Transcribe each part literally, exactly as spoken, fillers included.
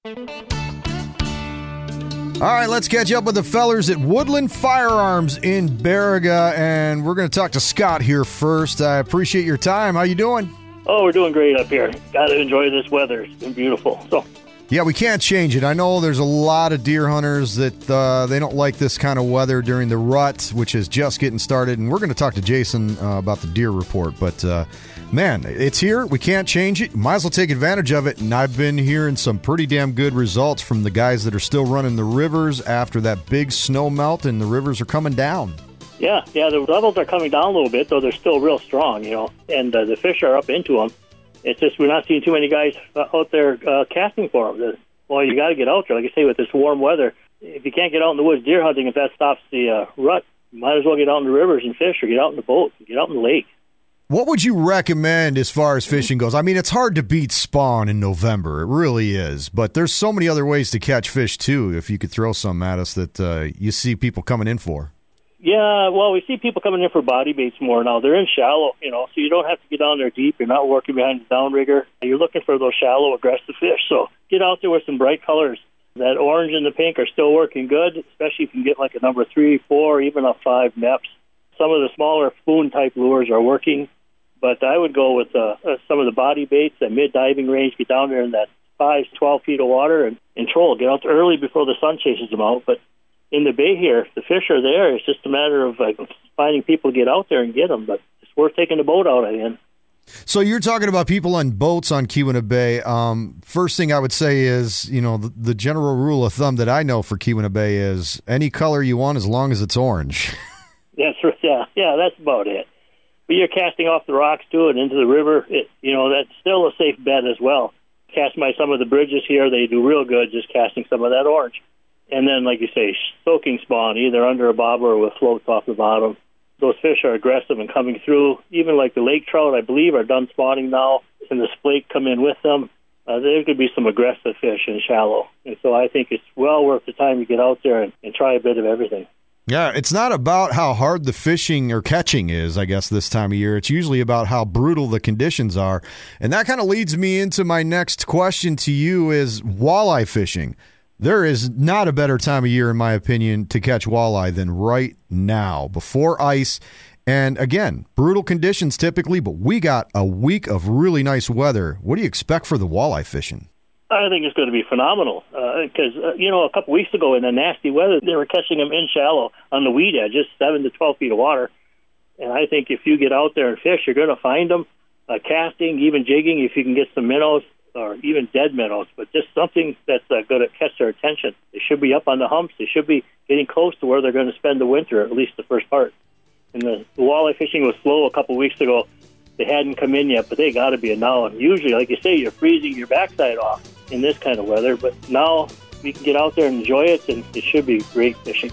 All right, let's catch up with the fellers at Woodland Firearms in Baraga, and we're going to talk to Scott here first. I appreciate your time. How you doing? Oh, we're doing great up here. Got to enjoy this weather. It's been beautiful. So, yeah, we can't change it. I know there's a lot of deer hunters that uh, they don't like this kind of weather during the rut, which is just getting started, and we're going to talk to Jason uh, about the deer report, but uh, man, it's here. We can't change it. Might as well take advantage of it. And I've been hearing some pretty damn good results from the guys that are still running the rivers after that big snow melt, and the rivers are coming down. Yeah, yeah, the levels are coming down a little bit, though they're still real strong, you know, and uh, the fish are up into them. It's just we're not seeing too many guys out there uh, casting for them. The, well, you got to get out there. Like I say, with this warm weather, if you can't get out in the woods deer hunting, if that stops the uh, rut, you might as well get out in the rivers and fish, or get out in the boat, get out in the lake. What would you recommend as far as fishing goes? I mean, it's hard to beat spawn in November. It really is. But there's so many other ways to catch fish, too, if you could throw some at us that uh, you see people coming in for. Yeah, well, we see people coming in for body baits more now. They're in shallow, you know, so you don't have to get down there deep. You're not working behind the downrigger. You're looking for those shallow, aggressive fish. So get out there with some bright colors. That orange and the pink are still working good, especially if you can get like a number three, four, even a five neps. Some of the smaller spoon-type lures are working. But I would go with uh, uh, some of the body baits, that mid-diving range, get down there in that five, twelve feet of water and, and troll. Get out there early before the sun chases them out. But in the bay here, the fish are there. It's just a matter of like, finding people to get out there and get them. But it's worth taking the boat out in. So you're talking about people on boats on Keweenaw Bay. Um, first thing I would say is, you know, the, the general rule of thumb that I know for Keweenaw Bay is any color you want as long as it's orange. That's right. Yeah, yeah, that's about it. But you're casting off the rocks, too, and into the river. It, you know, that's still a safe bet as well. Casting by some of the bridges here, they do real good just casting some of that orange. And then, like you say, soaking spawn, either under a bobber or with floats off the bottom. Those fish are aggressive and coming through. Even like the lake trout, I believe, are done spawning now, and the splake come in with them. Uh, there could be some aggressive fish in shallow. And so I think it's well worth the time to get out there and, and try a bit of everything. Yeah, it's not about how hard the fishing or catching is, I guess, this time of year. It's usually about how brutal the conditions are. And that kind of leads me into my next question to you is walleye fishing. There is not a better time of year, in my opinion, to catch walleye than right now, before ice. And again, brutal conditions typically, but we got a week of really nice weather. What do you expect for the walleye fishing? I think it's going to be phenomenal because, uh, uh, you know, a couple weeks ago in the nasty weather, they were catching them in shallow on the weed edge, just seven to twelve feet of water. And I think if you get out there and fish, you're going to find them uh, casting, even jigging, if you can get some minnows or even dead minnows, but just something that's uh, going to catch their attention. They should be up on the humps. They should be getting close to where they're going to spend the winter, at least the first part. And the, the walleye fishing was slow a couple weeks ago. They hadn't come in yet, but they got to be now. And usually, like you say, you're freezing your backside off in this kind of weather, but now we can get out there and enjoy it, and it should be great fishing.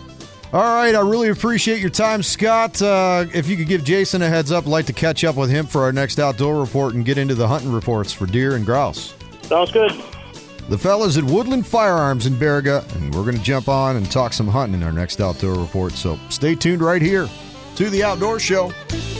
All right, I really appreciate your time, Scott. Uh, if you could give Jason a heads up, I'd like to catch up with him for our next outdoor report and get into the hunting reports for deer and grouse. Sounds good. The fellas at Woodland Firearms in Baraga, and we're going to jump on and talk some hunting in our next outdoor report, so stay tuned right here to The Outdoor Show.